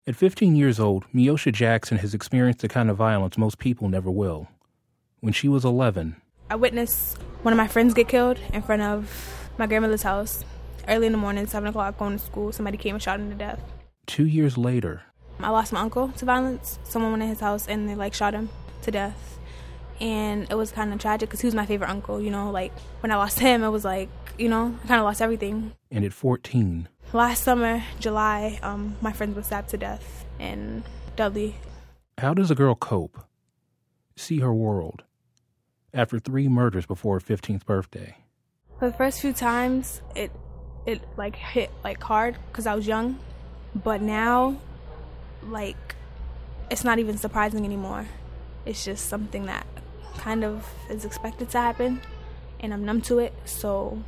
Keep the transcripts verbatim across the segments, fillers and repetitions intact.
At fifteen years old, Miosha Jackson has experienced the kind of violence most people never will. When she was eleven, I witnessed one of my friends get killed in front of my grandmother's house. Early in the morning, seven o'clock, going to school, somebody came and shot him to death. Two years later, I lost my uncle to violence. Someone went in his house and they, like, shot him to death. And it was kind of tragic because he was my favorite uncle, you know. Like, when I lost him, it was like, you know, I kind of lost everything. And at fourteen, last summer, July, um, my friend was stabbed to death in Dudley. How does a girl cope, see her world, after three murders before her fifteenth birthday? For the first few times, it, it like, hit, like, hard because I was young. But now, like, it's not even surprising anymore. It's just something that kind of is expected to happen, and I'm numb to it, so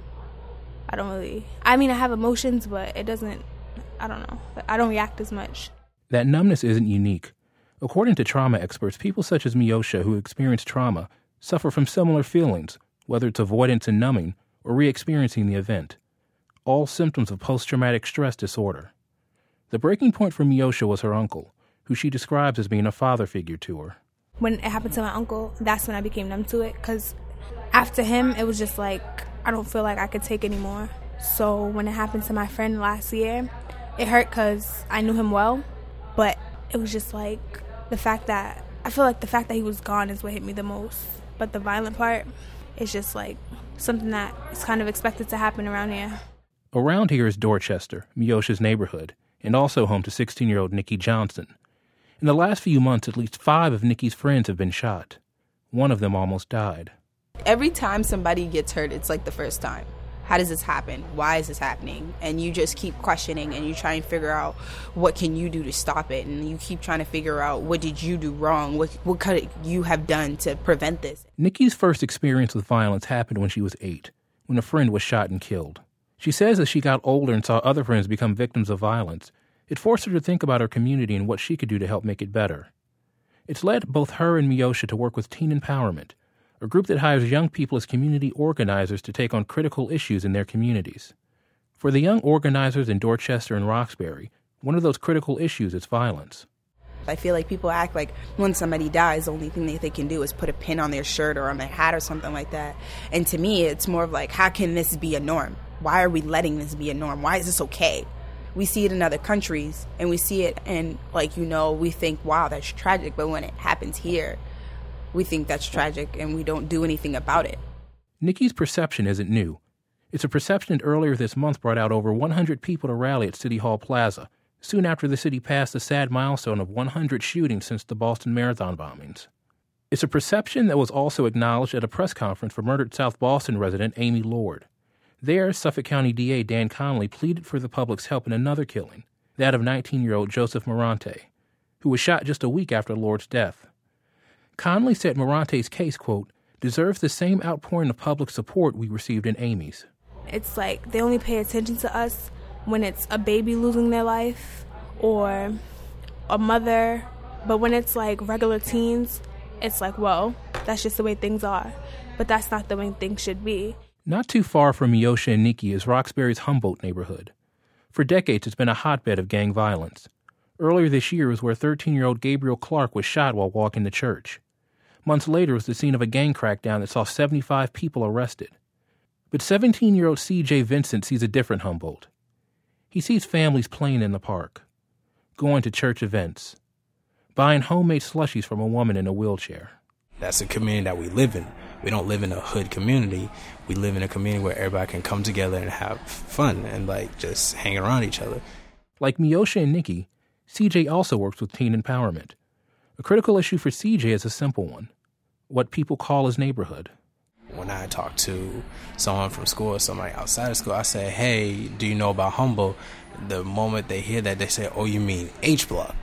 I don't really, I mean, I have emotions, but it doesn't, I don't know, I don't react as much. That numbness isn't unique. According to trauma experts, people such as Miosha who experience trauma suffer from similar feelings, whether it's avoidance and numbing or re-experiencing the event, all symptoms of post-traumatic stress disorder. The breaking point for Miosha was her uncle, who she describes as being a father figure to her. When it happened to my uncle, that's when I became numb to it, because after him, it was just like, I don't feel like I could take anymore. So when it happened to my friend last year, it hurt because I knew him well, but it was just like the fact that, I feel like the fact that he was gone is what hit me the most. But the violent part is just like something that is kind of expected to happen around here. Around here is Dorchester, Miosha's neighborhood, and also home to sixteen-year-old Nikki Johnson. In the last few months, at least five of Nikki's friends have been shot. One of them almost died. Every time somebody gets hurt, it's like the first time. How does this happen? Why is this happening? And you just keep questioning and you try and figure out what can you do to stop it. And you keep trying to figure out what did you do wrong? What, what could you have done to prevent this? Nikki's first experience with violence happened when she was eight, when a friend was shot and killed. She says as she got older and saw other friends become victims of violence, it forced her to think about her community and what she could do to help make it better. It's led both her and Miosha to work with Teen Empowerment, a group that hires young people as community organizers to take on critical issues in their communities. For the young organizers in Dorchester and Roxbury, one of those critical issues is violence. I feel like people act like when somebody dies, the only thing that they can do is put a pin on their shirt or on their hat or something like that. And to me, it's more of like, how can this be a norm? Why are we letting this be a norm? Why is this okay? We see it in other countries, and we see it, and, like, you know, we think, wow, that's tragic. But when it happens here, we think that's tragic, and we don't do anything about it. Nikki's perception isn't new. It's a perception that earlier this month brought out over one hundred people to rally at City Hall Plaza, soon after the city passed the sad milestone of one hundred shootings since the Boston Marathon bombings. It's a perception that was also acknowledged at a press conference for murdered South Boston resident Amy Lord. There, Suffolk County D A Dan Connolly pleaded for the public's help in another killing, that of nineteen-year-old Joseph Morante, who was shot just a week after Lord's death. Connolly said Morante's case, quote, deserves the same outpouring of public support we received in Amy's. It's like they only pay attention to us when it's a baby losing their life or a mother, but when it's like regular teens, it's like, well, that's just the way things are. But that's not the way things should be. Not too far from Miosha and Nikki is Roxbury's Humboldt neighborhood. For decades, it's been a hotbed of gang violence. Earlier this year was where thirteen-year-old Gabriel Clark was shot while walking to church. Months later was the scene of a gang crackdown that saw seventy-five people arrested. But seventeen-year-old C J Vincent sees a different Humboldt. He sees families playing in the park, going to church events, buying homemade slushies from a woman in a wheelchair. That's a community that we live in. We don't live in a hood community. We live in a community where everybody can come together and have fun and, like, just hang around each other. Like Miosha and Nikki, C J also works with Teen Empowerment. A critical issue for C J is a simple one: what people call his neighborhood. When I talk to someone from school or somebody outside of school, I say, hey, do you know about Humboldt? The moment they hear that, they say, oh, you mean H Block?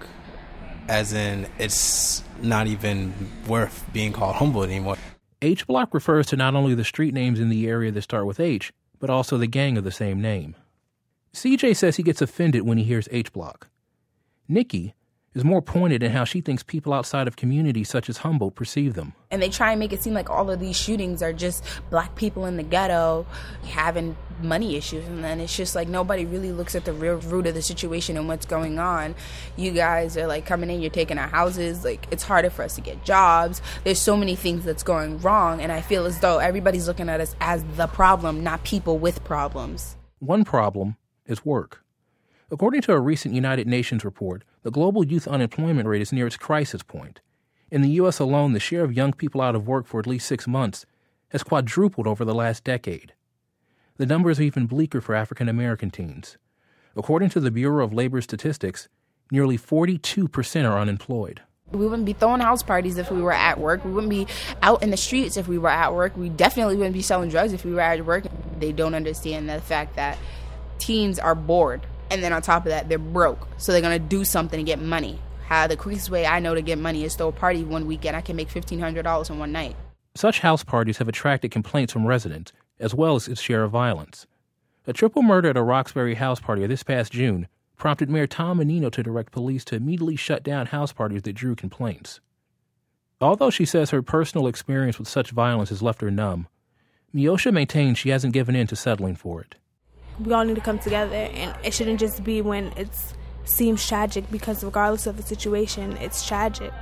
As in, it's not even worth being called Humboldt anymore. H Block refers to not only the street names in the area that start with H, but also the gang of the same name. C J says he gets offended when he hears H Block. Nikki, is more pointed in how she thinks people outside of communities such as Humboldt perceive them. And they try and make it seem like all of these shootings are just black people in the ghetto having money issues. And then it's just like nobody really looks at the real root of the situation and what's going on. You guys are like coming in, you're taking our houses. Like, it's harder for us to get jobs. There's so many things that's going wrong. And I feel as though everybody's looking at us as the problem, not people with problems. One problem is work. According to a recent United Nations report, the global youth unemployment rate is near its crisis point. In the U S alone, the share of young people out of work for at least six months has quadrupled over the last decade. The numbers are even bleaker for African American teens. According to the Bureau of Labor Statistics, nearly forty-two percent are unemployed. We wouldn't be throwing house parties if we were at work. We wouldn't be out in the streets if we were at work. We definitely wouldn't be selling drugs if we were at work. They don't understand the fact that teens are bored. And then on top of that, they're broke. So they're going to do something to get money. How the quickest way I know to get money is throw a party one weekend. I can make fifteen hundred dollars in one night. Such house parties have attracted complaints from residents, as well as its share of violence. A triple murder at a Roxbury house party this past June prompted Mayor Tom Menino to direct police to immediately shut down house parties that drew complaints. Although she says her personal experience with such violence has left her numb, Miosha maintains she hasn't given in to settling for it. We all need to come together, and it shouldn't just be when it seems tragic, because regardless of the situation, it's tragic.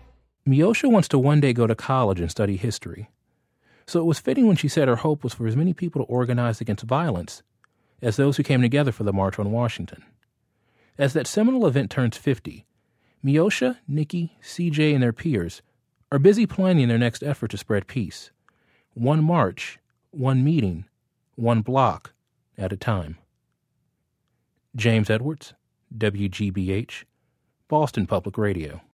Miosha wants to one day go to college and study history. So it was fitting when she said her hope was for as many people to organize against violence as those who came together for the March on Washington. As that seminal event turns fifty, Miosha, Nikki, C J, and their peers are busy planning their next effort to spread peace. One march, one meeting, one block at a time. James Edwards, W G B H, Boston Public Radio.